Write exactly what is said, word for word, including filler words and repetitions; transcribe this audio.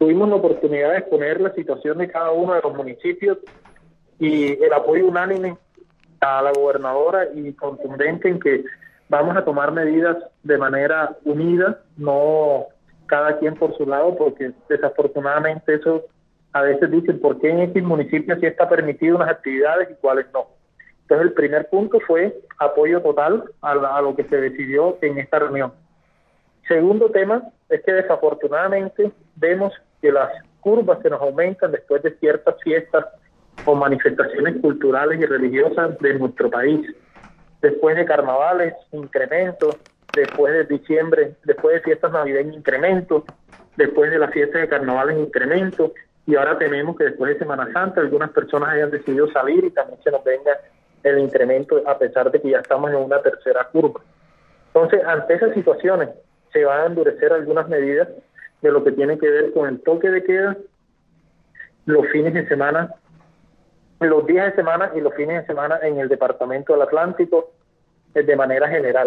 tuvimos la oportunidad de exponer la situación de cada uno de los municipios y el apoyo unánime a la gobernadora y contundente en que vamos a tomar medidas de manera unida, no cada quien por su lado, porque desafortunadamente eso a veces dicen por qué en X municipio sí está permitido unas actividades y cuáles no. Entonces el primer punto fue apoyo total a, la, a lo que se decidió en esta reunión. Segundo tema es que desafortunadamente vemos que las curvas se nos aumentan después de ciertas fiestas o manifestaciones culturales y religiosas de nuestro país. Después de carnavales, incrementos, después de diciembre, después de fiestas navideñas, incrementos, después de las fiestas de carnavales, incrementos, y ahora tememos que después de Semana Santa algunas personas hayan decidido salir y también se nos venga el incremento a pesar de que ya estamos en una tercera curva. Entonces, ante esas situaciones se van a endurecer algunas medidas de lo que tiene que ver con el toque de queda, los fines de semana, los días de semana y los fines de semana en el departamento del Atlántico de manera general.